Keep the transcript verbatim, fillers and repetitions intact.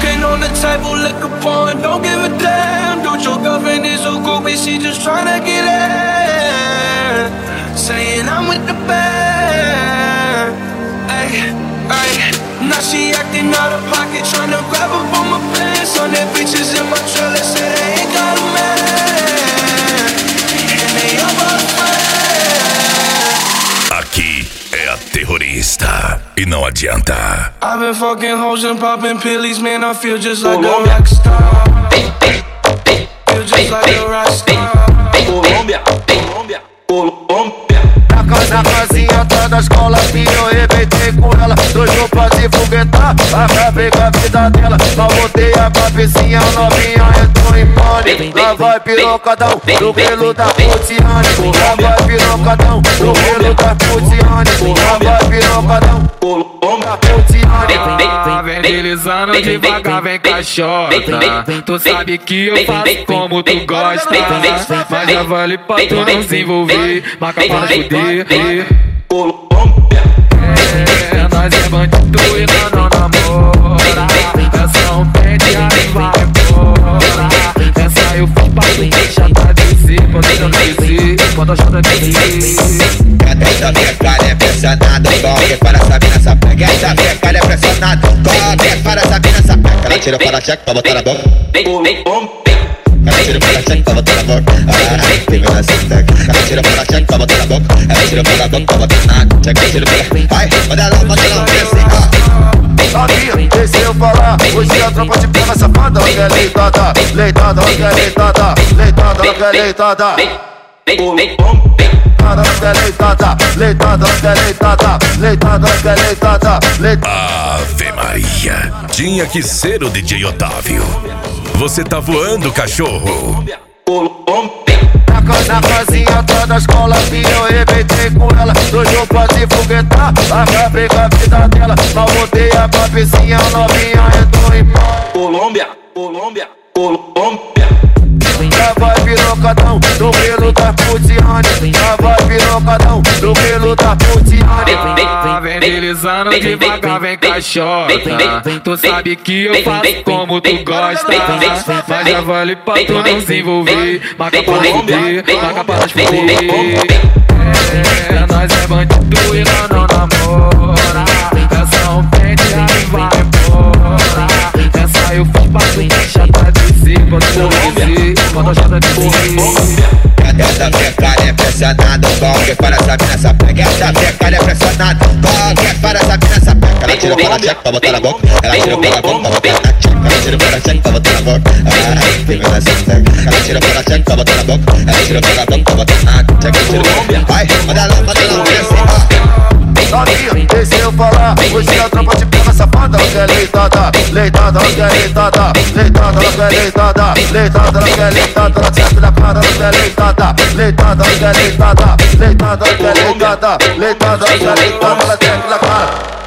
Cocaine on the table, liquor pouring, don't give a damn. Dude, your girlfriend is so goofy, she just tryna get in. Saying I'm with the band. Ay, ay. Now she acting out of pocket, tryna grab up on my pants. On that bitches in my trailer, say they ain't got a man. And they all my friends. Aqui é a terrorista e não adianta. I've been fucking hoes and popping pillies, man, I feel just like a rock star. Feel just like a rock star. Colômbia, Colômbia, Colômbia. Na casinha atrás da escola, eu arrebentei com ela. Dois roupas de foguetar, acabei com a vida dela. Mal botei a cabecinha, novinha entrou em pânico. Lá vai pirocadão, no pelo da Putiane. Lá vai pirocadão, no pelo da Putiane. Lá vai pirocadão, da Putiane. Vem deslizando devagar, vem caixota. Tu sabe que eu faço como tu gosta. Mas já vale pra tu não se envolver. Marca para fuder. Colômbia. É, nós é bandido e nós não namora. Essa um pente aí vai embora. Essa eu fui pra tu deixa pra descer. Quando eu não descer, quando a chata descer. Essa pecada é pressionado, qualquer para saber nessa pega. Essa pecada é pressionado, qualquer para saber nessa pega. Ela tira para cheque pra botar na boca. Ela tira para cheque pra botar na boca. Ah, tem mais essa pega. Ela tira para cheque pra botar na boca. Ela tira para boca pra botar na cheque. Ela tira para. Vai, manda lá, manda lá, assim, ó. Novinha, deixa eu falar. Hoje a tropa te pega safada. Ela quer leitada, leitada, ela quer leitada, leitada, ela quer leitada. Ela quer leitada, leitada, ela quer leitada, leitada, ela quer leitada, leitada. Ave Maria, tinha que ser o D J Otávio. Você tá voando, cachorro. Na casinha atrás da escola, eu arrebentei com ela. Dois roupas de foguetar, acabei com a vida dela. Mal botei a cabecinha, novinha entrou em pânico. Colômbia, Colômbia, Colômbia. Lá vai pirocadão, no pelo da Putiane. Lá vai pirocadão, no pelo da Putiane. Vem deslizando devagar, vem caixota. Tu sabe que eu faço como tu gosta. Mas já vale pra tu não se envolver. Marca para fuder, marca para fuder. É, nós é bandido e nós não namora. Essa um pente aí vai embora. Essa eu fui pra tu deixa pra descer. Quando eu descer, quando a chata descer. Essa pecada é pressionado, qualquer para saber nessa pega. Essa pecada é pressionado, qualquer para saber nessa pega. Ela tira para cheque pra botar na boca. Ela tira para boca pra botar na cheque. Ela tira para cheque pra botar na boca. Ah, tem mais essa pega. Ela tira para cheque pra botar na boca. Ela tira para boca pra botar na cheque. Vai, manda lá, manda lá, assim, ó. Novinha, deixa eu falar. Hoje a tropa te pega safada. Ela quer leitada, leitada, ela quer leitada, leitada, ela quer leitada, leitada, ela quer leitada. Ela serve na cara, ela quer leitada, leitada, ela quer leitada, leitada, ela quer leitada, leitada, ela quer leitada. Ela serve na cara.